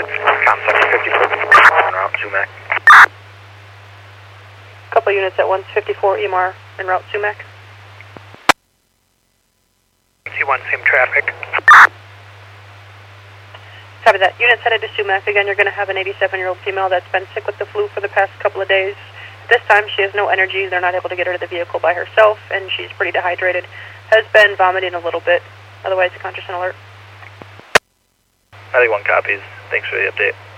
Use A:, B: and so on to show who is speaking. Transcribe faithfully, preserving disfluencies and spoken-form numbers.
A: units. ComSec fifty-four en route Sumac.
B: Couple units at one fifty-four E M R en route Sumac.
A: C one, same traffic.
B: Copy that. Units headed to Sumac. Again, you're going to have an eighty-seven-year-old female that's been sick with the flu for the past couple of days. At this time, she has no energy. They're not able to get her to the vehicle by herself, and she's pretty dehydrated. Has been vomiting a little bit. Otherwise, conscious and alert.
A: I think one copies. Thanks for the update.